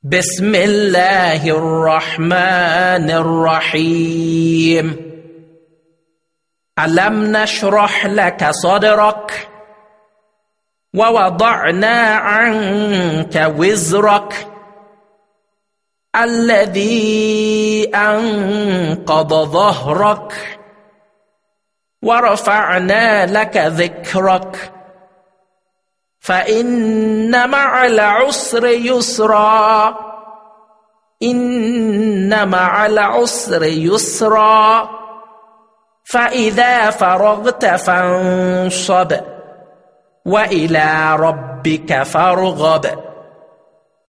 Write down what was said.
بسم الله الرحمن الرحيم ألم نشرح لك صدرك ووضعنا عنك وزرك الذي أنقض ظهرك ورفعنا لك ذكرك فإن مع العسر يسرا إن مع العسر يسرا فإذا فرغت فانصب وإلى ربك فارغب